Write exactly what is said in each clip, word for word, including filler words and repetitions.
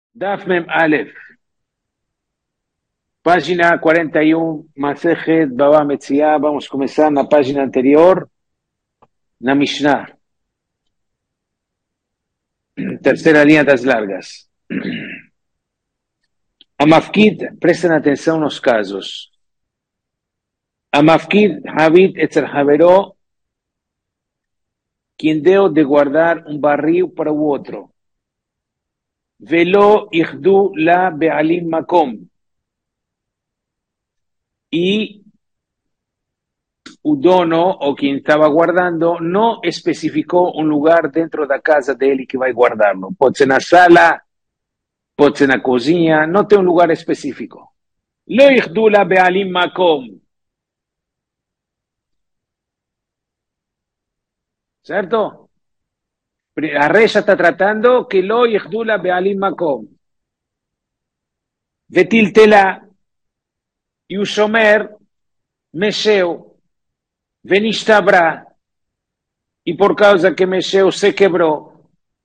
Daf Mem Aleph, página cuarenta y uno, Masejet Baba Metzia. Vamos a comenzar en la página anterior, la Mishnah, tercera línea de las largas. A Mafkid, presten atención a unos casos. A Mafkid Habit Etzer Haveró, quien debe de guardar un barril para u otro. Velo Ichdu la Bealim Makom. Y Udono, o quien estaba guardando, no especificó un lugar dentro de la casa de él y que va a guardarlo. Puede ser en la sala, puede ser en la cocina, no tiene un lugar específico. Lo ihdula bealim makom. ¿Cierto? La reya está tratando que lo ihdula bealim makom. Vetil tela y ushomer mesheo venishtabra. Y por causa que mesheo se quebró.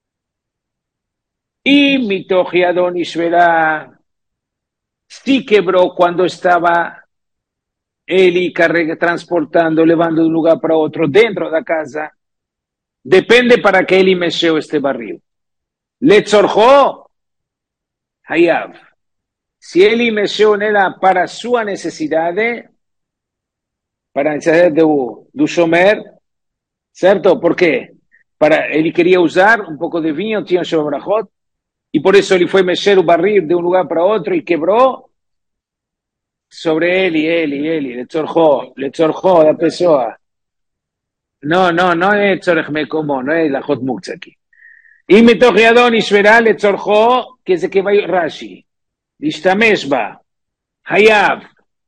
Y mitogiadon ishvera sí quebró cuando estaba Eli carrega, transportando, llevando de un lugar para otro dentro de la casa. Depende para que Eli mexeu este barril. Le tzorjó, hayav. Si Eli mexeu nela para su necesidad, para la necesidad de un shomer, ¿cierto? ¿Por qué? Para, Eli quería usar un poco de vino, tiene un shomerajot, y por eso Eli fue mexer un barril de un lugar para otro y quebró sobre Eli, Eli, Eli, le tzorjó, le tzorjó la pessoa. No, no, no es tzorech mekomo, no es la hot muktzah aquí. Y me tojeadón y shverá le tzorjó, que se que va Rashi. Lishtamesh ba, hayav.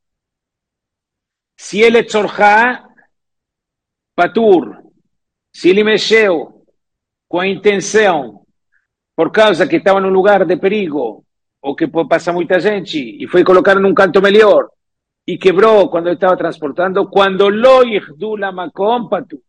Si él tzorjá, patur. Si él mexeu, con intención, por causa que estaba en un lugar de perigo, o que pasa mucha gente, y fue colocar en un canto mejor, y quebró cuando estaba transportando, cuando lo yichdu la makom, patur.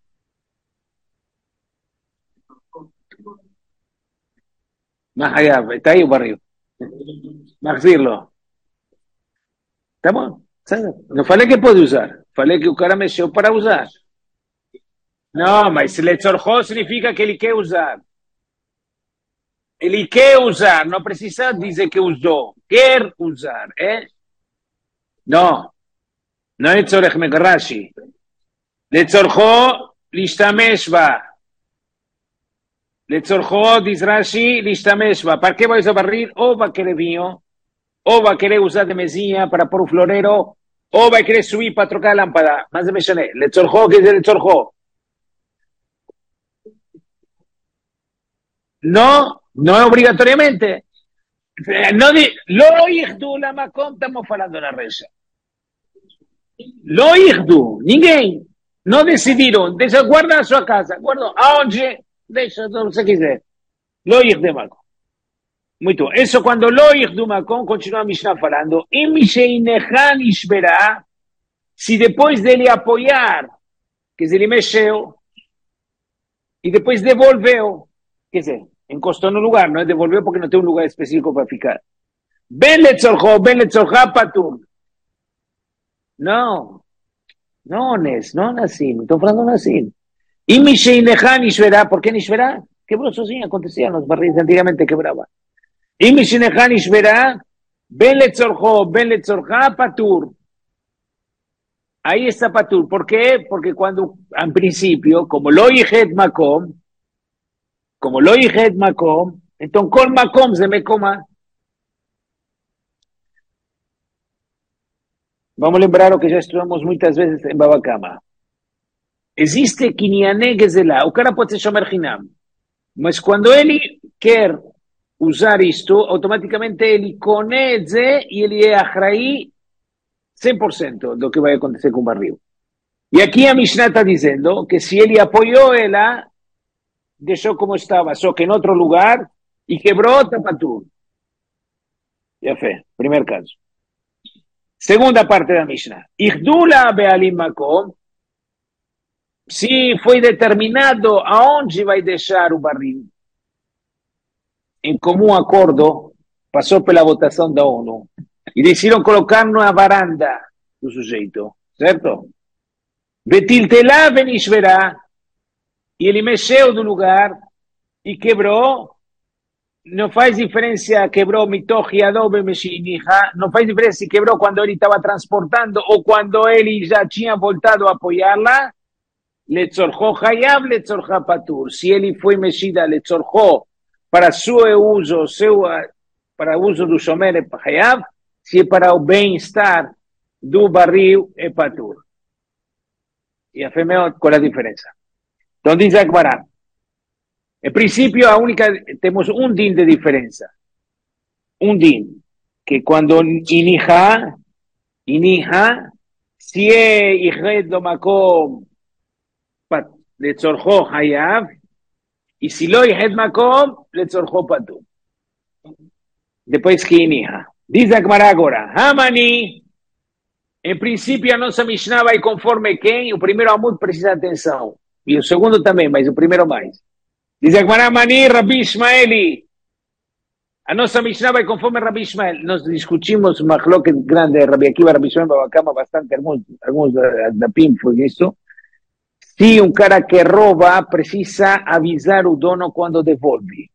Más allá, está ahí o barrio. Maxirlo. Tá bom. Não falei que pode usar. Falei que o cara mexeu para usar. Não, mas se letzorjó significa que ele quer usar. Ele quer usar, não precisa dizer que usou. Quer usar, é? Não. Não é tzorech megrashi. Letzorjó lishtamesh ba. Letzorjó diz Rashi lishtamesh ba. ¿Para qué vai usar barril? Ou vai querer vinho, ou vai querer usar de mesinha para pôr o florero, ou vai querer subir para trocar a lâmpada. Mas me mencionei. Letzorjó, que diz letzorjó? No, no obrigatoriamente. No di, lo ichdu la makom, estamos hablando de la reza. Lo ichdu, ninguém. No decidieron, deixa, guarda a sua casa, guarda aonde, deixa, não se quiser. Lo ichdu makom. Muito, eso cuando lo ichdu makom, continua a Mishnah falando, e misheinehan ishberá, se depois dele apoiar, que ele mexeu, e depois devolveu, quer dizer, encostou no lugar, não é devolveu porque não tem um lugar específico para ficar. Ben letzorjó, ben letzorjá patur. Não, não, Nes, não assim, não estou falando assim. E Misheinehan Ishverá, por que Ishverá? Quebrou sozinho, acontecia, nos barris antigamente quebrava. E Misheinehan Ishverá, ben letzorjó, ben letzorjá patur. Ahí está patur. ¿Por qué? Porque cuando, en principio, como lo yihet makom, como lo yihet makom, entonces con makom se me coma. Vamos a lembrar lo que já estudamos muitas vezes em Babacama. Existe Kinyané Gezelá. O cara pode ser Shomer Hinam. Mas quando ele quer usar isto, automaticamente ele conhece e ele é achraí cem por ciento do que vai acontecer com o barril. E aqui a Mishnah está dizendo que se ele apoiou ela, deixou como estava, só que em outro lugar, e quebrou, está patur. Já fé, primeiro caso. Segunda parte da Mishnah. Ihdula bealim makom. Se foi determinado aonde vai deixar o barril, em comum acordo, passou pela votação da ONU e decidiram colocar numa varanda do sujeito, certo? Betiltelá venishverá, e ele mexeu do lugar e quebrou. Não faz diferença, quebrou mitoch adobe mexiniha, não faz diferença se quebrou quando ele estava transportando ou quando ele já tinha voltado a apoiá-la. Letzorjó hayav, letzorjá patur. Se ele foi mexida, letzorjó, para seu uso, seu, para uso do shomer é hayav, se é para o bem-estar do barril é patur. E a fêmea, qual é a diferença? Então diz a Gemara, em princípio, a única, temos um din de diferença. Um din, que quando inija, inija, se é ihed do makom, letzorjó hayav, e se lo ihed makom, letzorjó patur. Depois que inija. Diz a Gemara agora, Hamani, em princípio, a nossa Mishnah vai conforme quem? O primeiro amud precisa de atenção. E o segundo também, mas o primeiro mais. Diz a Gemara, Mani, Rabi Ishmaeli. A nossa Mishnah vai conforme Rabi Ishmael. Nós discutimos uma cloque grande de Rabi Akiva, Rabi Ishmael, Babacama, bastante, alguns, alguns da, da P I M foi isso. Se um cara que rouba precisa avisar o dono quando devolve.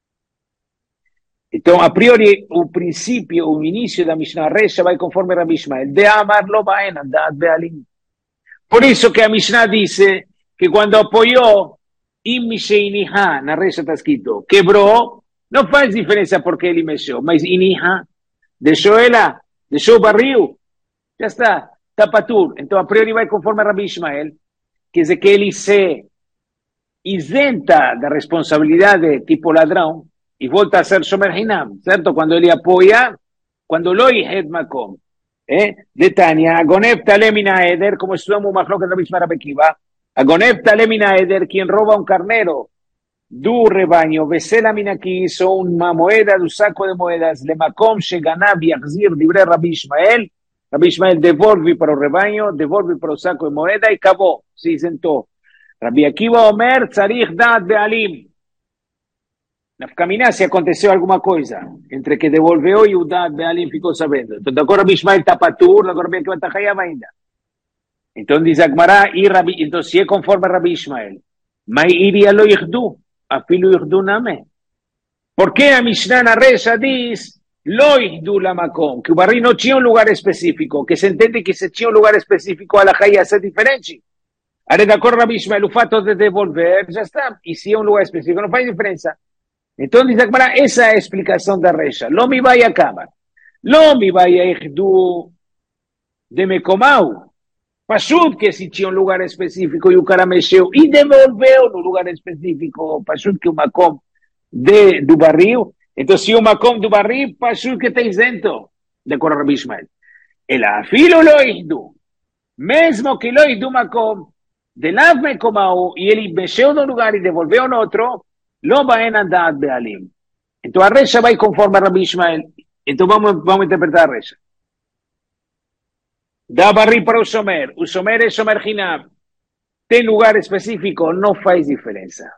Então, a priori, o princípio, o início da Mishnah Recha vai conforme Rabi Ishmael. De amar lo baen, andad bealim. Por isso que a Mishnah disse que quando apoiou Im Misheiniha, na Recha está escrito, quebrou, não faz diferença porque ele mexeu, mas Iniha, deixou ela, deixou o barril, já está, está patur. Então, a priori vai conforme Rabi Ishmael, quer dizer que ele se isenta da responsabilidade tipo ladrão e volta a ser Shomer Hinam, certo? Quando ele apoia, quando lo ihed makom. Eh? De Tânia, Agonev talem min haeder, como estudamos uma cloca da Mishnah Rabi Akiva, Agonev talem min haeder, quem rouba um carneiro do rebanho, vesela min aquis, ou uma moeda do saco de moedas, le makom sheganav yachzir divrei Rabi Ishmael, Rabi Ishmael devolve para o rebanho, devolve para o saco de moeda e acabou, se isentou. Rabi Akiva Omer, tzarich da'at be'alim. Na caminhada, se aconteceu alguma coisa entre que devolveu e o da'at be'alim ficou sabendo. Então, agora Rabi Ishmael está patur, agora Rabi Akiva está hayav ainda. Então, diz a Gemara, então, se é conforme Rabi Ishmael, mas iria lo yichdu, afilo yichdu name. Por que a Mishnah na Recha diz lo yichdu la makom, que o barril não tinha um lugar específico, que se entende que se tinha um lugar específico, a la ia ser diferente. Aí, de acordo com Rabi Ishmael, o fato de devolver, já está. E se é um lugar específico, não faz diferença. Então, diz a Gemara, essa é a explicação da Recha. Lo mi vai a acabar. Lo mi vai a yichdu de mekomau. Pashut, que se tinha um lugar específico e o cara mexeu e devolveu no lugar específico, Pashut, que o makom de, do barril. Então, se o makom do barril, Pashut, que está isento, de acordo com Rabi Ishmael. Ela afilo lo yichdu. Mesmo que lo yichdu makom, de lav mekomau, e ele mexeu no lugar e devolveu no outro, lo baen andad bealim. Então, a Recha vai conforme a Rabi Ishmael. Então, vamos, vamos interpretar a Recha. Dá barril para o Shomer, o Shomer é Shomer Hinam, tem lugar específico, não faz diferença.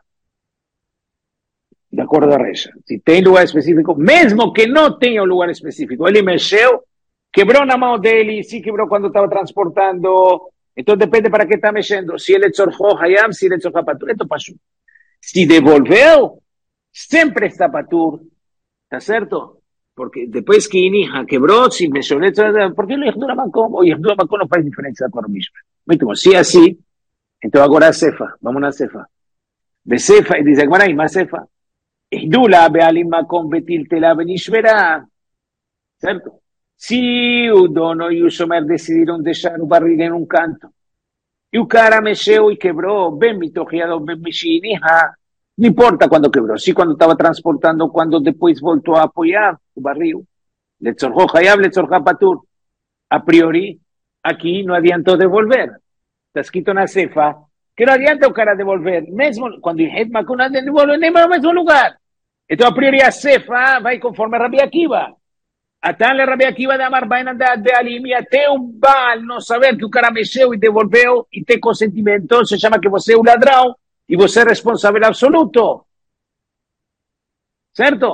De acordo com a Recha. Se tem lugar específico, mesmo que não tenha um lugar específico, ele mexeu, quebrou na mão dele, se quebrou quando estava transportando, então depende para que está mexendo. Se ele tzorjó hayam, se ele tzorjó patur, então passou. Se devolveu, sempre está patur, está certo? Porque depois que Inija quebrou, se mexeu, por que ele yichdu la makom? O yichdu la makom não faz diferença com o mesmo. Muito bom, se é assim, então agora a cefa, vamos na cefa. De cefa, e diz agora aí, mas cefa. Yichdu la be'alim makom betiltelá benishverá. Certo? Se o dono e o shomer decidiram deixar o barril em um canto, e o cara mexeu e quebrou, bem mitochiado, bem mexinija, não importa quando quebrou, se quando estava transportando, quando depois voltou a apoiar o barril, letzorjó hayav, letzorjó patur. A priori, aqui não adiantou devolver. Está escrito na cefa que não adianta o cara devolver, mesmo quando o makom não devolve nem no mesmo lugar. Então, a priori, a cefa vai conforme a Rabi Akiva. Até le Rabi Akiva de amar bain andad bealim, e até o Baal não saber que o cara mexeu e devolveu e ter consentimento, se chama que você é o ladrão e você é responsável absoluto. Certo?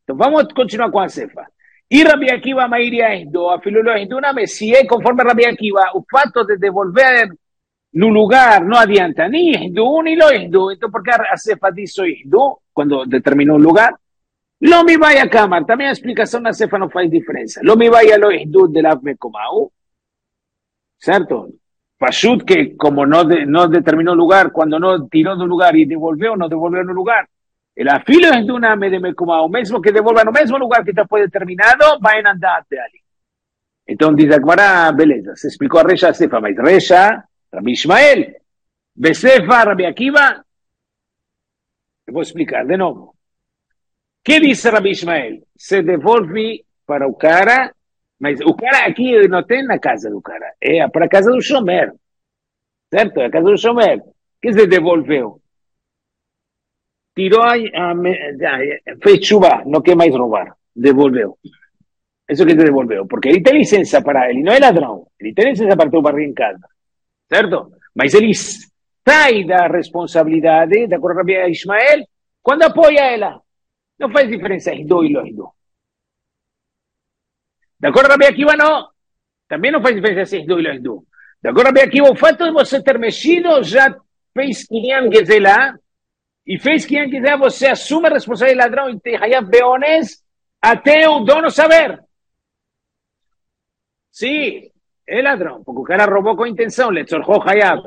Então vamos continuar com a cefa. E Rabi Akiva Mairia Esdo, a filho Esduname, se é conforme Rabi Akiva, o fato de devolver no lugar não adianta ni Esdu ni lo Esdu. Então, porque a cefa diz o Esdu, quando determinou o lugar, lo mi vai a Kamar. Também a explicação na cefa não faz diferença. Lo mi vai a lo Esdu de la Mekomau, certo? Pashut que como não, de, não determinou o lugar, quando não tirou do lugar e devolveu, não devolveu no lugar. El afilo es de una me de Mekomau, mesmo que devolva no mesmo lugar que está foi determinado, vai andar até ali. Então diz agora, beleza, se explicou a Recha Sefa, mas Recha, Rabi Ishmael, Besefa, Rabi Akiva, eu vou explicar de novo. Que diz Rabi Ishmael? Se devolve para o cara, mas o cara aqui não tem na casa do cara, é para a casa do Shomer, certo? É a casa do Shomer. Que se devolveu? Tirou a, a, a fez chuva, não quer mais roubar, devolveu. Isso que te devolveu, porque ele tem licença para ele, não é ladrão, ele tem licença para ter o barril em casa, certo? Mas ele sai da responsabilidade, de acordo com a Ismael, quando apoia ela. Não faz diferença Hidô e Lohidô. De acordo com a Akiva, não. Também não faz diferença se Hidô e Lohidô. De acordo com a Akiva, o fato de você ter mexido já fez quinhão que sei lá, e fez quem quiser, você assume a responsabilidade de ladrão e tem Hayav Beones até o dono saber. Sim, é ladrão, porque o cara roubou com intenção, le tzorchou Hayav.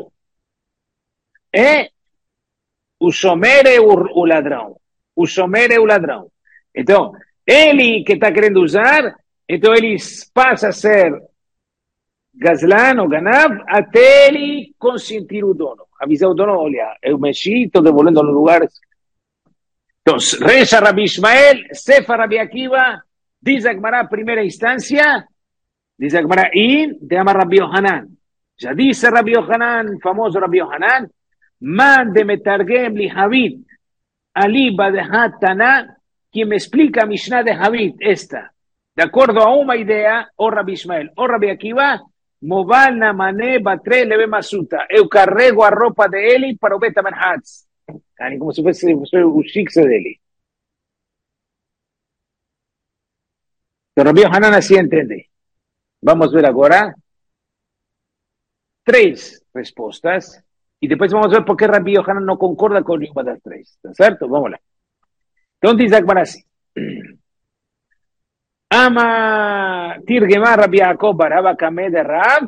É o Shomer é o, o ladrão. O Shomer é o ladrão. Então, ele que está querendo usar, então ele passa a ser Gazlan ou Ganav até ele consentir o dono. Avisar o dono, olha, eu mexi, estou devolvendo nos lugares. Então, Recha Rabi Ishmael, Sefa Rabi Akiva, diz a Gemara, primeira instância, diz a Gemara, in, de ama Rabi Yohanan. Já disse Rabi Yohanan, famoso Rabi Yohanan, man de metargem li Havit, ali badehat Taná, que me explica a Mishnah de Havit, esta, de acordo a uma ideia, o Rabi Ishmael, o Rabi Akiva, Moval na mané batre leve masuta. Eu carrego a roupa dele para o Betamanhatz. Como se fosse, fosse o fixo dele. Então, Rabi Yohanan assim entende. Vamos ver agora três respostas e depois vamos ver por que Rabi Yohanan não concorda com nenhuma das três. Tá certo? Vamos lá. Então diz agora assim. Ama Tirgema Rabbi Yaakov Baraba Kameh de Rav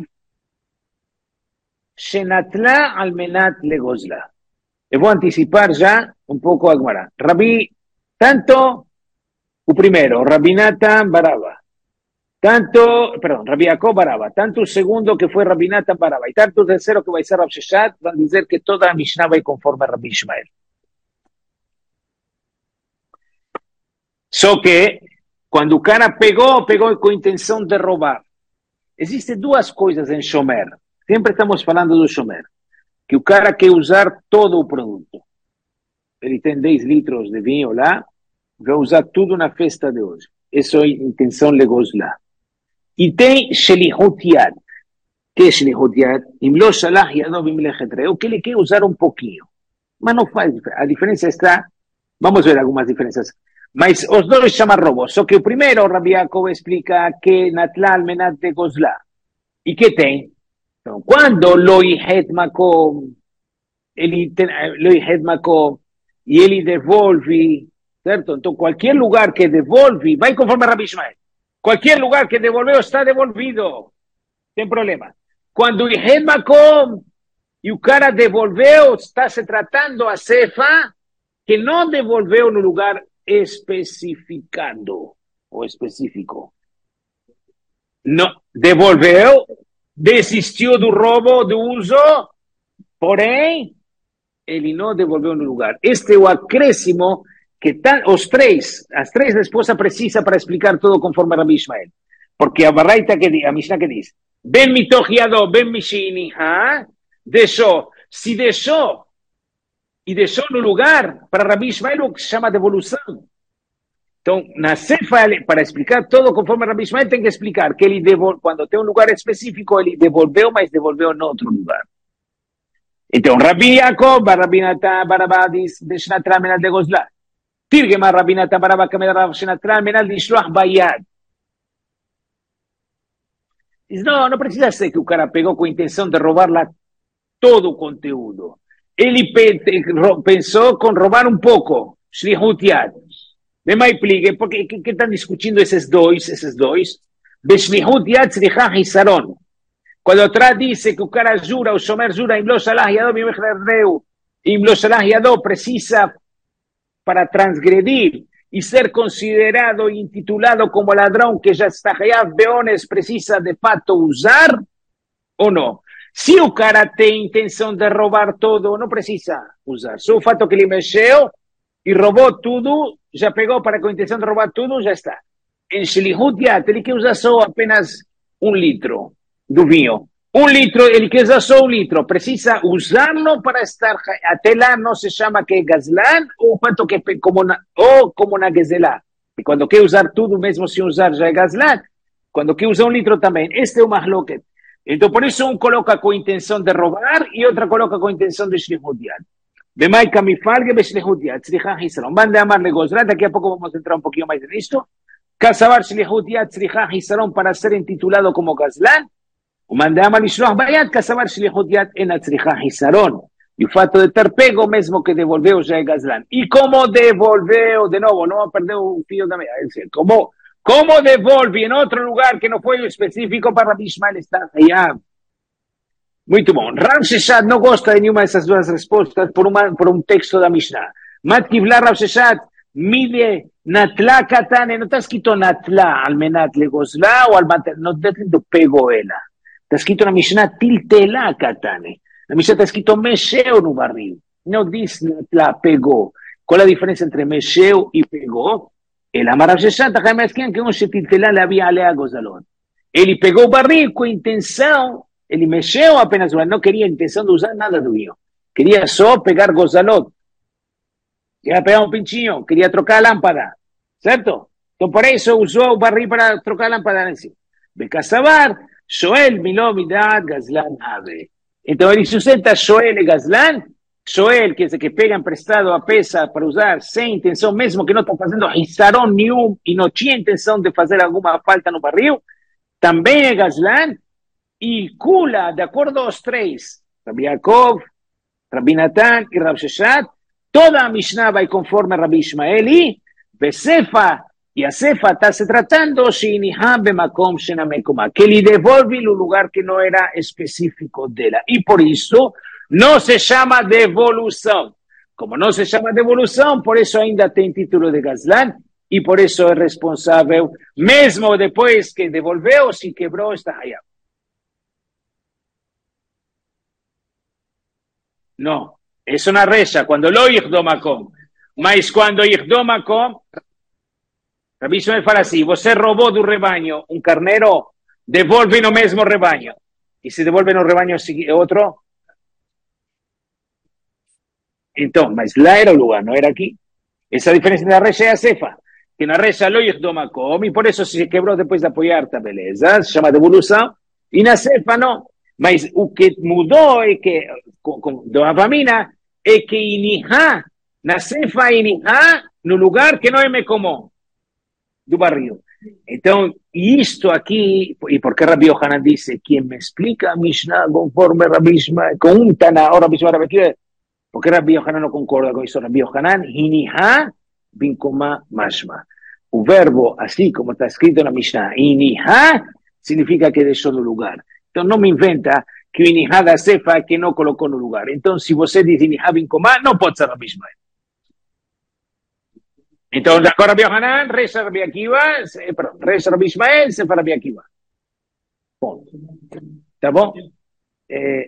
Shenatla Almenat Legozla. Eu vou antecipar já um pouco a Gemara. Rabi, tanto o primeiro, Rabbi Natan Baraba, tanto, perdão, Rabbi Yaakov Baraba, tanto o segundo que foi Rabbi Natan Baraba e tanto o terceiro que vai ser Rav Sheshat, vão dizer que toda a Mishnah vai conforme a Rabbi Ishmael. Só que quando o cara pegou, pegou com a intenção de roubar. Existem duas coisas em Shomer. Sempre estamos falando do Shomer. Que o cara quer usar todo o produto. Ele tem dez litros de vinho lá, vai usar tudo na festa de hoje. Essa é a intenção legosla. E tem Shelihut Yad. Que é Shelihut Yad? Im lo shalach yado bimlechet reu, que ele quer usar um pouquinho. Mas não faz diferença. A diferença está... Vamos ver algumas diferenças. Mas os dois chamam roubo. Só que o primeiro, o Rabbi Yaakov explica que Natla Almenat de Gozla. E que tem? Então, quando lo ihet makom, ele tem, lo ihet makom, e ele devolve, certo? Então, qualquer lugar que devolve, vai conforme a Rabbi Ishmael. Qualquer lugar que devolveu está devolvido. Sem problema. Quando ihet makom, e o cara devolveu, está se tratando a cefa, que não devolveu no lugar especificado ou específico. Não, devolveu, desistiu do roubo, do uso, porém, ele não devolveu no lugar. Este é o acréscimo que tá, os três, as três respostas precisam para explicar tudo conforme a Rabbi Ishmael. Porque a Baraita que diz, a Mishnah que diz, ben mitochiado, ben mishini, ¿ah? Deixou, se deixou, e deixou no lugar, para Rabbi Ishmael, o que se chama devolução. Então, na cefa, para explicar todo conforme Rabbi Ishmael, tem que explicar que ele devolveu, quando tem um lugar específico, ele devolveu, mas devolveu em outro lugar. Então, Rabbi Yaakov, Rabbi Natan, Barabá diz, deixa na trâmina de Gozlá. Tirgema Rabinata Baraba Kameda Rav Shenatran Menal Dishloach Bayad. Dice, no, no precisa ser que o cara pegou com a intenção de robar lá todo o conteúdo. Ele pensou com roubar um pouco. Shlihut Yad. Me mai pligue, porque que, que estão discutindo esses dois, esses dois? Beshlihut Yad Tzricha Hisaron. Quando atrás dice que o cara jura, o Shomer jura, Im lo shalah yado bimechlerdeu, Im lo shalah yado, precisa para transgredir y ser considerado e intitulado como ladrón que já está hayab beones, precisa de fato usar ou não? Se o cara tem intenção de roubar todo, não precisa usar. Só o fato que ele mexeu e roubou tudo, já pegou para com a intenção de roubar tudo, já está. Em Shlihut Yad, ele que usa só apenas um litro do vinho. Um litro, ele que usa só um litro, precisa usá-lo para estar, até lá não se chama que é Gazlan, ou quanto que como na, ou como na Gezelá. E quando quer usar tudo, mesmo sem usar, já é Gazlan. Quando quer usar um litro também. Este é o mahloket. Então, por isso, um coloca com a intenção de roubar e outra coloca com a intenção de Shlihut Yad. Bemai kamifalge beshlihut yad, tzricha hisaron. Van de amarle gozrat, daqui a pouco vamos entrar um pouquinho mais nisto. Casabar Shlihut Yad, tzricha hisaron, para ser intitulado como Gazlan. Mandama Lishloach Bayad, Casabar Shlihut Yad en Atzricha Hisaron. E o fato de ter pego, mesmo que devolveu, já é Gazlan. E como devolveu, de novo, não perdeu o fio da meia. Como, como devolve em outro lugar que não foi específico para Rabbi Ishmael estar Hayab? Muito bom. Rav Sheshat não gosta de nenhuma dessas duas respostas por, uma, por um texto da Mishnah. Mat Kivla Rav Sheshat, mide Natla Katane, não está escrito Natla, al menat legozla, ou al matar, não está escrito pego ela. Está escrito na Mishnah tiltela katane. Na Mishnah está escrito mexeu no barril. Não diz la pegou. Qual é a diferença entre mexeu e pegou? El amar Sheshat, que um tiltela le havia alea gozalon. Ele pegou o barril com intenção, ele mexeu apenas, não queria intenção de usar nada do vinho. Queria só pegar gozalot. Queria pegar um pintinho, queria trocar a lâmpada. Certo? Então, por isso, usou o barril para trocar a lâmpada em si. Becasabar, Shoel Miló Midad Gazlan Ave. Então ele sustenta Shoel e Gazlan. Shoel, que é que pega emprestado a peça para usar sem intenção, mesmo que não está fazendo Hisaron nenhum e não tinha intenção de fazer alguma falta no barril, também é Gazlan. E Kula, de acordo aos três, Rabbi Yaakov, Rabbi Natan e Rav Sheshat, toda a Mishnah vai conforme Rabbi Ishmael e Besefa. E a Sefa está se tratando que lhe devolve no lugar que não era específico dela. E por isso não se chama devolução. Como não se chama devolução, por isso ainda tem título de Gazlan e por isso é responsável, mesmo depois que devolveu, se quebrou, está aí. Não, isso na recha, quando lo yirdomakom. Mas quando yirdomakom, Rabbi Ishmael fala assim, você roubou do rebanho um carneiro, devolve no mesmo rebanho. E se devolve no rebanho outro? Então, mas lá era o lugar, não era aqui. Essa diferença na recha é a cefa. Que na recha lo yirdomakom, e por isso se quebrou depois de apoiar, tá beleza, se chama devolução. E na cefa não. Mas o que mudou é que, com, com, do Avamina, é que inihá, na cefa inihá, no lugar que não é Mekomó. Do barril. Então, isto aqui, e porque Rabbi Yohanan disse, quem me explica a Mishnah conforme Rabbi Ishmael, com um Tana, ou Rabbi Ishmael, porque Rabbi Yohanan não concorda com isso, Rabbi Yohanan, Hiniha binkoma mashma. O verbo, assim como está escrito na Mishnah, Hiniha, significa que deixou no lugar. Então, não me inventa que o Hiniha da Sefa é que não colocou no lugar. Então, se você diz Hiniha binkoma, não pode ser Rabbi Ishmael. Então, agora Rabbi Yohanan, reza Rabbi Akiva, perdão, reza Rabbi Ishmael, se fala Rabbi Akiva. Ponto. Tá bom? É,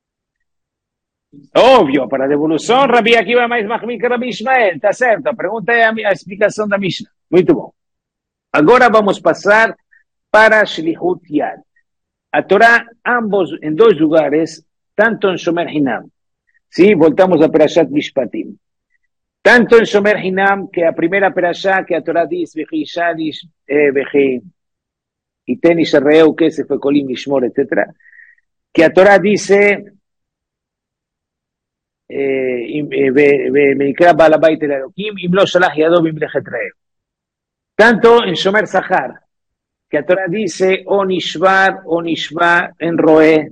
óbvio, para a devolução, Rabbi Akiva é mais mahmir que Rabbi Ishmael, tá certo? A pergunta é a, a explicação da Mishnah. Muito bom. Agora vamos passar para Shlihut Yad. A Torá, ambos, em dois lugares, tanto em Shomer Hinam, sim, voltamos a Perashat Mishpatim. Tanto en Shomer Hinam, que a primera perashá que a Torah dice, Veji Shadish, Veji Itenish Reu, que se fue Kolim Mishmor, etcétera, que a Torah dice, ונקרא בעל הבית אל האלוקים, אם לא שלח ידו במלאכת רעב. Tanto en Shomer Zahar, que la Torah dice, o nishvar, o nishva en roe.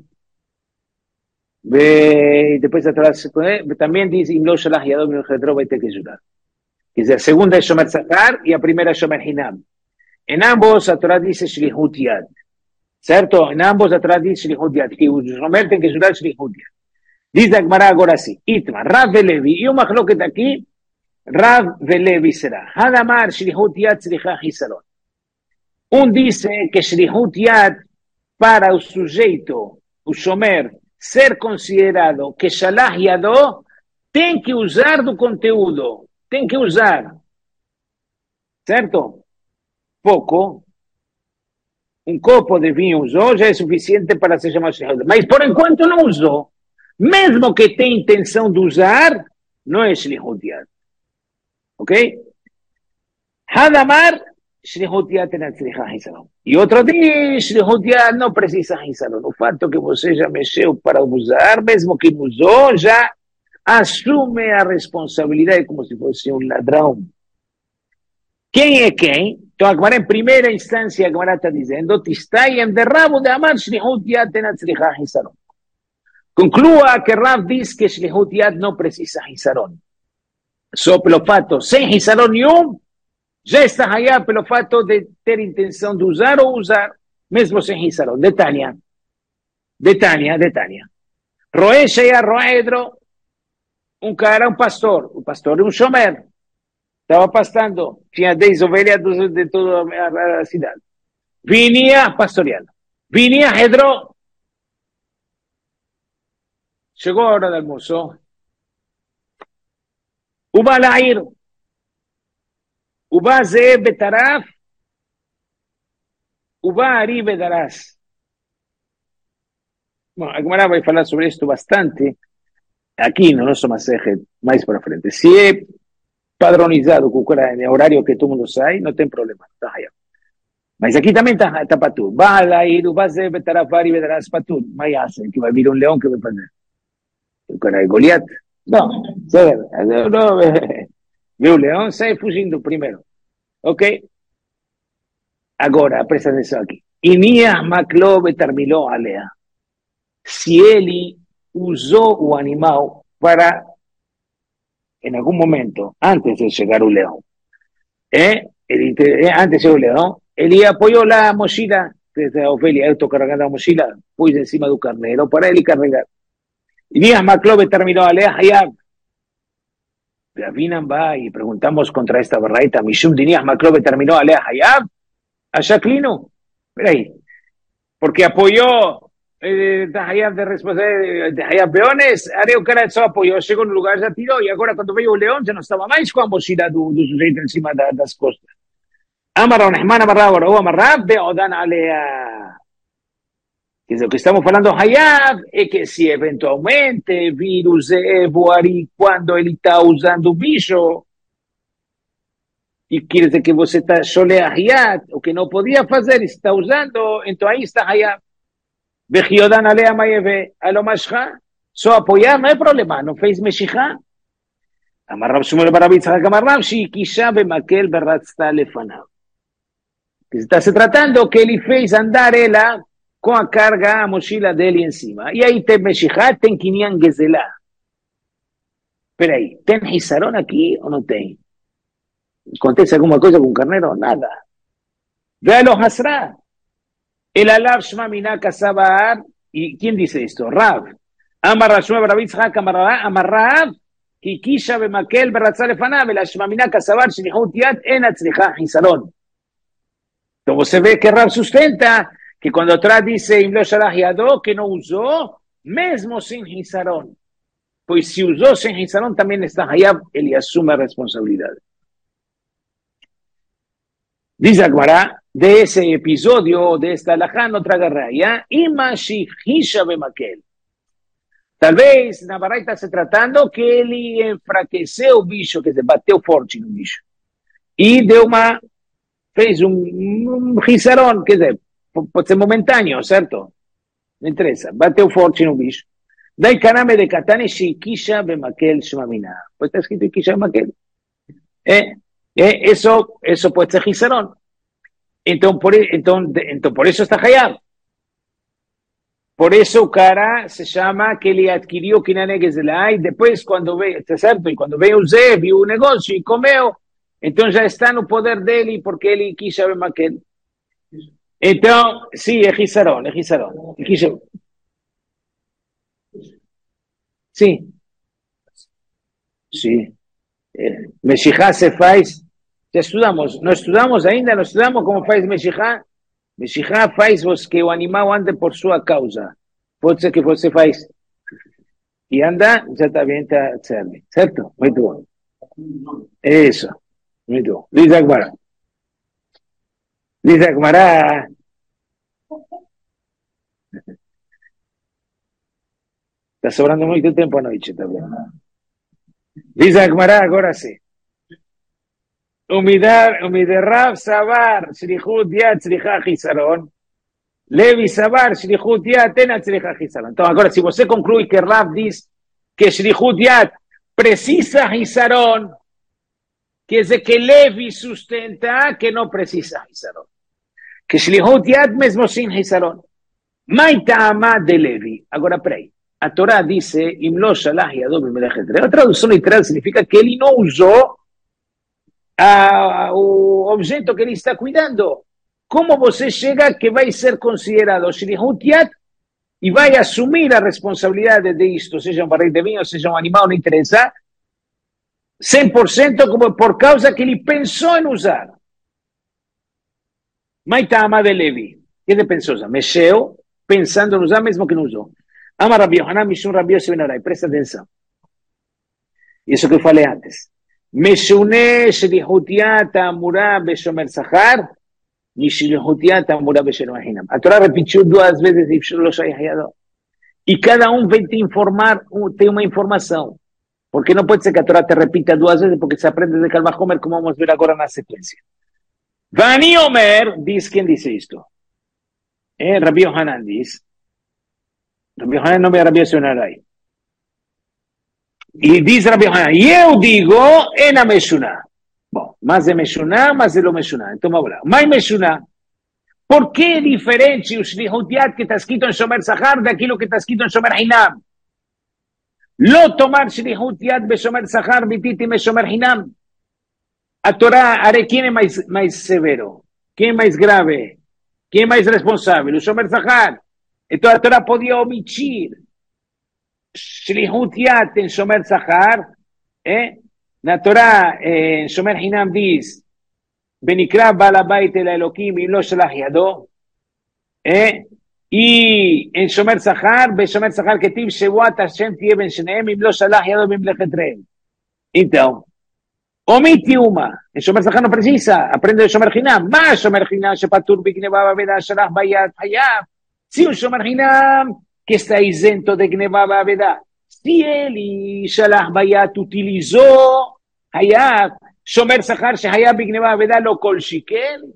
Y después la Torah se pone, también dice, im lo shalach yado b'milchet ra'ov vaytek yeshudar. Que es la segunda es Shomer Zahar y la primera es Shomer Hinam. En ambos la Torah dice Shlihut Yad. ¿Cierto? En ambos la Torah dice Shlihut Yad. Que Shomer ten que yeshudar Shlihut Yad. Dice la Gemara ahora así, Itma, Rav Levi, y un machloket aquí, Rav Levi será. Hadamar Shlihut Yad tzricha hisaron. Un dice que Shlihut Yad para el sujeto, el shomer, ser considerado que Shalach Yado, tem que usar do conteúdo, tem que usar. ¿Certo? Poco. Un copo de vinho usou já é suficiente para ser chamado Shlihut Yad. Mas por enquanto não usou. Mesmo que tenha intenção de usar, não é Shlihut Yad. Ok? Hadamar, Shlihut Yad tem tzricha hisaron. E outro diz, Shlihut Yad não precisa hisaron. O fato que você já mexeu para usar, mesmo que não usou, já assume a responsabilidade como se fosse um ladrão. Quem é quem? Então, a Gemara, em primeira instância, a Gemara está dizendo, Tistayem de rabo de amar, Shlihut Yad tem tzricha hisaron. Conclua que Rav diz que Shlihut Yad não precisa hisaron. Só pelo fato, sem hisaron nenhum, já está allá pelo fato de ter intenção de usar ou usar, mesmo sem hisaron. De Tânia, de Tânia, de Tânia. Roé Shaya Roedro, um cara, um pastor, o pastor de um shomer, estava pastando, tinha dez ovelhas de toda a cidade. Vinha pastoreando, vinha Hedro, chegou a hora do almoço, הוא בא לעיר, הוא בא זאב בטרף, הוא בא ארי בדרס. Bueno, a Gemara vai falar sobre esto bastante, aqui no nosso Masejet, mais para frente. Se é padronizado com o horário que todo mundo sai, não tem problema, está aí. Mas aqui também está, está para tudo. Vai lá ir, o base betaraf, ari bedaras para tudo. Mas assim, que vai vir um leão que vai fazer. O cara é Goliat. Não, não, não, viu o leão, sai fugindo primeiro. Ok? Agora, presta atenção aqui. Inias Maklo betarmiló alea. Se ele usou o animal para, em algum momento, antes de chegar o leão, eh, ele, antes de chegar o leão, ele apoiou lá a mochila, desde a ovelha, eu estou carregando a mochila, pus em cima do carneiro para ele carregar. Inias Maklo betarmiló alea hayab. Ravinan va y preguntamos contra esta barraita, Mishum Dinias Maklo betarmiló alea hayab. Allá Clino, mira ahí, porque apoyó eh, de Hayab de responsabilidade de Hayab Peones, haré o cara só apoiou, chegou no lugar, já tirou, e agora quando veio o leão já não estava mais com a mochila do, do sujeito em cima da, das costas. Amara o Nehman amarrava, ou amarrava, beodan alea. Quer dizer, o que estamos falando Hayab é que se eventualmente vir o Zevoari quando ele está usando o bicho, e quer dizer que você está sholeahiat, o que não podia fazer, está usando, então aí está Hayab. Vejiodan alea maeve, alomashcha, só apoiar, não é problema, não fez mexicá. Amarrab Shmuel Barabitz, Hakamarrab, Shikisha bemakel beratzta lefanav. Que está se tratando que ele fez andar ela com a carga, a mochila dele em cima. E aí tem mexicá, tem quinyan gezelá. Espera aí, tem hisaron aqui ou não tem? Acontece alguma coisa com o carneiro? Nada. Véalo hasra. El alab shma miná sabar. ¿Y quién dice esto? Rav. Amar Rashma Barabitz Hak Amar Rav. Kikisha bemakel beratzta lefanav. El shma miná sabar. Shlihut yad en atzricha hisaron. Entonces se ve que Rav sustenta que cuando atrás dice Imlo shalach yado, que no usó, mesmo sin hisaron. Pues si usó sin hisaron, también está hayab, él asume responsabilidad. Dice Agmará, de ese episodio, de esta alajá, no traga raya, ima shihisha bemakel. Tal vez na baraita se tratando que ele enfraqueceu o bicho, que se bateu forte no bicho. E deu uma, fez um, um hisaron, quer dizer, pode ser momentâneo, certo? Não interessa, bateu forte no bicho. Dai caname de Katane Shikisha Bemakel Shmamina. Pues está escrito Ikisha Bemakel. Eh, eh, eso, eso puede ser Gisarón. Entonces por, entonces, entonces, por eso está Hayab. Por eso cara se llama que le adquirió Kinanegues de la y después cuando ve, está cierto, y cuando ve usted, vio un negocio y comeo, entonces ya está en el poder de él porque él quiso ver más que él. Entonces, sí, es Gisarón, es Gisarón. Sí, sí. Eh, Meshijá se faz, ya estudamos, no estudamos ainda, no estudamos como faz Meshijá. Meshijá faz vos que o animal ande por su causa. Puede ser que você faz y anda, ya está bien, está serve. ¿Cierto? Muy bueno. Eso. Muy bueno. Dice Agmará. Dice Agmará. Está sobrando mucho tiempo anoche también. Dice Agmará, ahora sí. Umidar, umiderrab sabar, shrihut yad shrihah chisaron. Levi sabar, shrihut yad tena shrihah chisaron. Entonces, ahora, si você concluye que Rav dice que shrihut yad precisa chisaron, quiere decir que Levi sustenta que no precisa chisaron. Que shrihut yad mesmo sin chisaron. Maitama de Levi. Ahora, peraí. A Torah dice, Imlo shalah yado b'melech. La traducción literal significa que él no usó o objeto que ele está cuidando. Como você chega que vai ser considerado Shrihut Yad e vai assumir a responsabilidade de isto, seja um barril de vinho, seja um animal, não interessa, cem por cento como por causa que ele pensou em usar. Maitama de Levi. Que ele pensou? Mexeu, pensando em usar, mesmo que não usou. Ama Rabi Yohanan, Mishum Rabi Yossi Ben Orai. Presta atenção. Isso que eu falei antes. משונה שליחותיית האמורה בשומר שכר, משליחותיית האמורה בשומר חינם. התורה repetiu duas vezes e לא שייך ידו. E cada um vem te informar, tem uma informação. Porque não pode ser que a Torá te repita duas vezes, porque se aprende de Kal Vachomer, como vamos ver agora na sequência. Vani Omer, diz quem disse isto? É, Rabi Yohanan diz. Rabi Yohanan não é Rabi Yossi Ben Orai. Y dice Rabbi Yohanan, yo digo, en a Meshuná. Bueno, más de Meshuná, más de lo Meshuná. Entonces, vamos a hablar. Más Meshuná. ¿Por qué diferente el Shlihut Yad que está escrito en Shomer Sahar de aquello que está escrito en Shomer Hinam? Lo tomar Shlihut Yad be Shomer Sahar, bititi me Shomer Hinam. A Torah, haré quién es más, más severo, quién es más grave, quién es más responsable. El Shomer Sahar. Entonces, a Torah podía omitir Shlihut Yad en Shomer Sahar, eh? La Torah en Shomer Hinam dice, Benikra Balabait el Elohim y lo Shalach Yado, eh? Y en Shomer Sahar, Be Shomer Sahar Ketiv Shevuat Hashem Tie Ben Shneem y lo Shalach Yado Ben Mlechetreim. Entonces, omiti uma, en Shomer Sahar no precisa, aprende de Shomer Hinam, más Shomer Hinam, Shepatur Bikneba Babeda Shalach Bayat Hayab, si un Shomer Hinam que está isento de Gneva Babeda. Si él y Shalach Bayat utilizó Hayab, Shomer Sahar, Shehayab y Gneva Babeda lo kol shikel.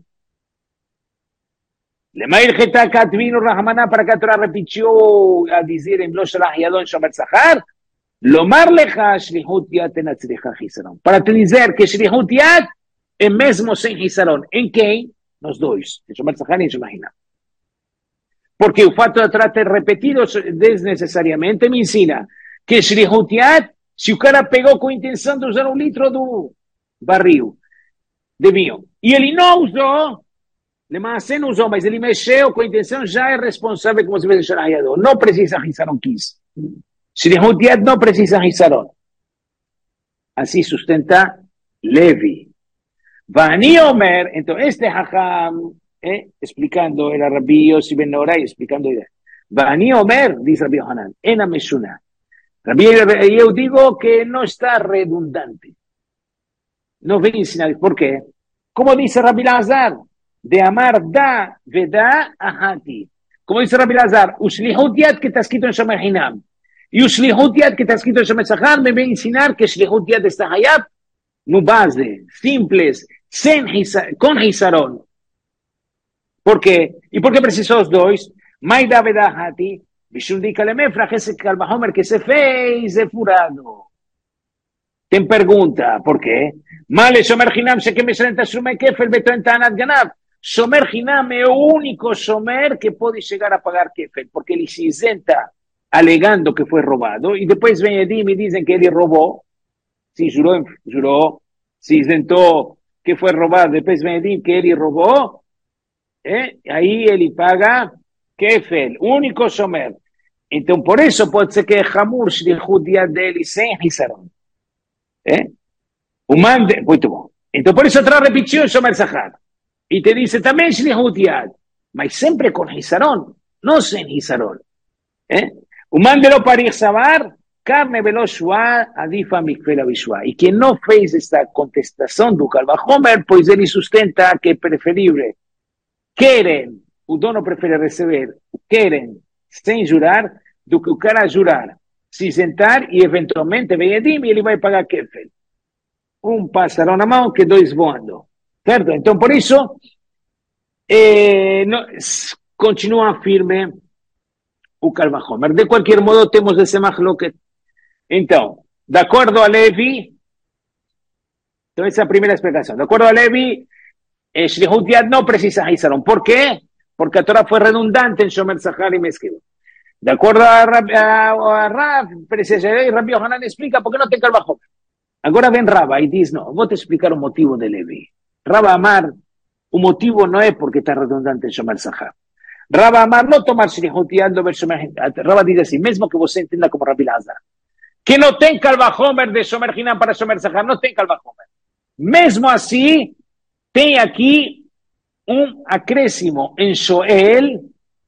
Le Mair Geta Katvino Rahmaná para que Torah repitió a decir en Lo Shalach Yadon Shomer Sahar, Lomar lecha Shlihut Yad tenatzricha Hisaron. Para te dizer que Shlihut Yad é mesmo sem Hisaron. Em quem? Nos dois. Em Shomer Sahar e em Shomer Hinam. Porque o fato de Torah ter repetido desnecessariamente me ensina que Shlihut Yad, se o cara pegou com a intenção de usar um litro do barril de vinho, e ele não usou, Lemacé não usou, mas ele mexeu com a intenção, já é responsável como se fosse Shalach Yado. Não precisa Hisaron quis. Shlihut Yad não precisa Hisaron. Assim sustenta Levi. Vani Omer, então este Hacham, Eh, explicando, era Rabbi Yossi Ben Orai, explicando idea. Vani Omer, dice Rabbi Yohanan, en a Meshuná. Rabbi, yo digo que no está redundante. No viene a enseñar. ¿Por qué? Como dice Rabbi Lazar, de amar da, veda, ahati. Como dice Rabbi Lazar, Ushlihut Yad que está escrito en Shomer Hinam. Y Ushlihut Yad que está escrito en Shomer Sahar, me viene a enseñar que Ushlihut Yad está Hayab, no base, simples, sin hisa, con Hisaron. ¿Por qué? ¿Y por qué precisó los dos? Maida vedahati, Mishum di Kalemefra, ese Kalvahomer que se fez é furado. Tem pergunta, por quê? Male Shomer Hinam, se que me senta Shume Kefel, Beto Entanat Ganab. Shomer Hinam é o único Shomer que pode chegar a pagar Kefel, porque ele se isenta alegando que foi roubado, e depois vem Edim e dizem que ele roubou, se jurou, jurou, se isentou que foi roubado, depois vem Edim que ele roubou, eh? Aí ele paga Kefel, único Shomer. Então, por isso, pode ser que é Hamur, Shlichut dia dele, sem Hisaron. Eh? O mande, muito bom. Então, por isso, outra repetição, Shomer Zahar. E te diz também Shlichut Yad, mas sempre com Hisaron, não sem Hisaron. Eh? O mandelo para ir sabar, carne veloz adifa mikvela visual. E quem não fez esta contestação do Kalvahomer, pois ele sustenta que é preferível. Querem, o dono prefere receber, querem, sem jurar, do que o cara jurar, se sentar e eventualmente vem Edim e ele vai pagar Kefel. Um pássaro na mão que dois voando. Certo? Então, por isso, eh, no, continua firme o Kalvahomer. De qualquer modo, temos esse mahloket. Então, de acordo a Levi, então essa é a primeira explicação. De acordo a Levi, Shlichut Yad não precisa Hisaron. ¿Por quê? Porque a Torá foi redundante em Shomer Zahar e Mesquil. De acordo a Rav, a, a Rav e Rabbi Yohanan explica por que não tem Kalvahomer. Agora vem Rava e diz, não, vou te explicar o motivo de Levi. Rava Amar, o motivo não é porque está redundante em Shomer Zahar. Rava Amar não tomar Shlichut Yad do Shomer. Rava diz assim, mesmo que você entenda como Rabbi Lazar, que não tem Kalvahomer de Shomer Hinam para Shomer Zahar, não tem Kalvahomer. Mesmo assim, tem aqui um acréscimo em Shoel,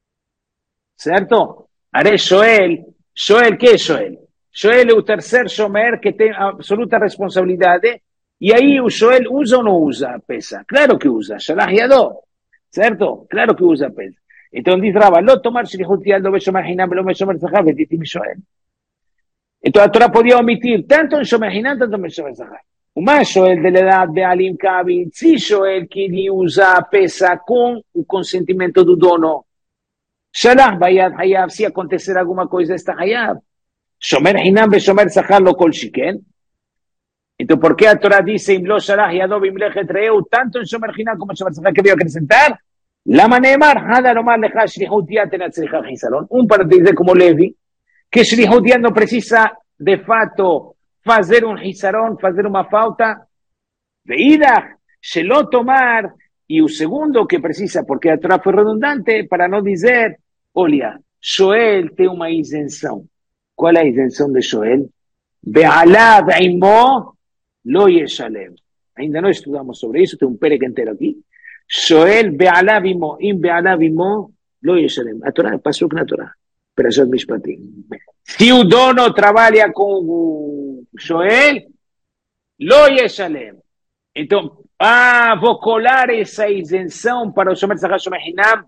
certo? Are Shoel, Shoel, que é Shoel? Shoel é o terceiro Shomer que tem absoluta responsabilidade, e aí o Shoel usa ou não usa a peça? Claro que usa, Shalach Yado, certo? Claro que usa a peça. Então diz Rava, não tomar Shlichut Yad lo Shomer Hinam lo Shomer Zahar vetitim Shoel. Então a Torá podia omitir tanto em Shomer Hinam, tanto em Shomer Zahar. O mais Shoel de edad de Alim Kavit, se Shoel que ele usa a peça com o consentimento do dono, Shalach Bayad Hayav, se acontecer alguma coisa, está Hayav. Shomer Hinam ve Shomer Zahar lo kol shiken. Então, por que a Torá diz, Imlo Shalach Yadov Imlechet Reu, tanto em Shomer Hinam como em Shomer Zahar, que veio acrescentar? Lama Neemar, Hada Lomar Lecha Shlichut Yad tenatzricha Hisaron. Um para dizer como Levi, que Shlichut Yad não precisa, de fato, fazer um Hisaron, fazer uma falta. Veidach, Shelo tomar. E o segundo que precisa, porque a Torá foi redundante, para não dizer, olha, Shoel tem uma isenção. Qual é a isenção de Shoel? Be'alav imo lo yeshalem. Ainda não estudamos sobre isso, tem um perek inteiro aqui. Shoel be'alav imo, im be'alav imo lo yeshalem. A Torá passou na Torá. Perashat Mishpatim. Se o dono trabalha com o Shoel, lo yeshalem. Então, ah, vou colar essa isenção para o Shomer Zahar Shomer Hinam.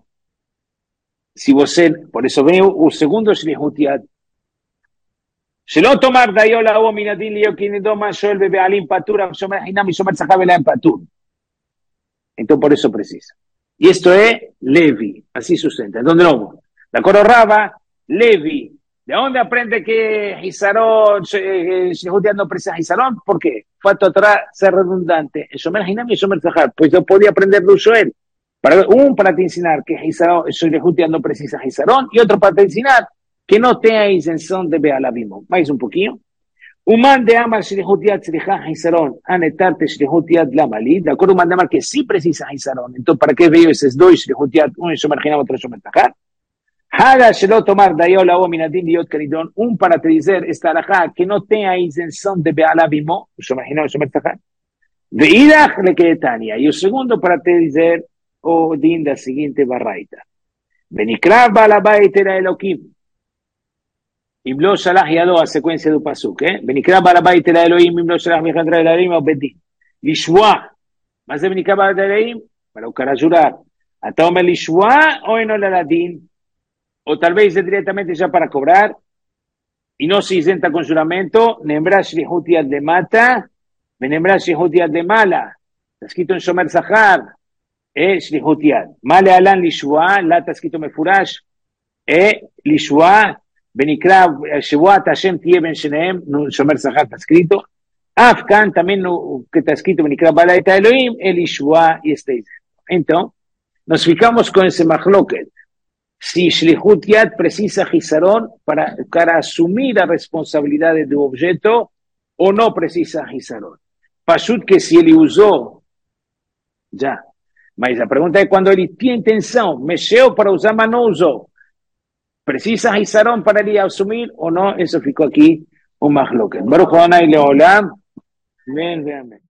Se você, por isso vem o, o segundo Shlichut Yad. שלא תאמר דיו להוא מן הדין להיות כי נדו מה שואל בבעלים פטור, אבל שומר חינם ושומר צחק ולהם פטור. Então, por eso precisa. Y esto es Levi, así sustenta. ¿Dónde no? De acuerdo, Rava, Levi. ¿De dónde aprende que Hisaron, Shlichut Yad no precisa Hisaron? ¿Por qué? Falta otra ser redundante. Shomer Hinam y Shomer Zahar. Pues yo podía aprender de Shoel. Para, un, para te ensinar que Shlichut Yad no precisa Hisaron, y otro para te ensinar que no tenha isenção de Be'alavimo. Mais um pouquinho. O man de Amar Shlichut Yad tzricha Hisaron, anetarte Shlichut Yad lamali. De acordo, o man de Amar que sim precisa Hisaron. Então, para que veio esses dois Shlichut Yad? Um em Shomer Hinam, outro em Shomer Zahar. Haga Shelo tomar dayo lao minadin liot keridon. Um para te dizer esta alajá que não tem a isenção de Be'alavimo, Shomer Hinam, Shomer Zahar. Veidach lekeetania. E o segundo para te dizer o din da seguinte barraita. Benikra balabait era Elokim. אם לא שלח ידו, הסקוונסיה דו פסוק, אה? ונקרא בעל הבית אל האלוהים, אם לא שלח מחדרי אלוהים, או בית דין. לשבוע. מה זה ונקרא בעל האלוהים? אבל הוא קרא jurar. אתה אומר לשבוע, או אינו לדין, o tal vez es directamente ya para cobrar, y no se isenta con juramento, nembra Shlichut Yad de mata, nembra Shlichut Yad de mala. Está escrito en Shomer Zahar, eh, Shlichut Yad. Male alan lishua, la está escrito mefurash, E Lishua, Benikra, Shebuat Hashem Tieben Sheneem, Shomer Zahar está escrito. Afkan también que está escrito, Benikra Balaita Elohim, el Lishua y este. Entonces, nos fijamos con ese mahloket. Si Shlihut Yad precisa Gizaron para, para asumir la responsabilidad de tu objeto o no precisa Gizaron. Pashut que si él usó, ya. Mas la pregunta es cuando él tiene intención, mexeu para usar, mas no usó. ¿Precisa Gizaron para él asumir o no? Eso ficó aquí un mahloket. Baruch Adonai Leolam. Ven, ven, ven.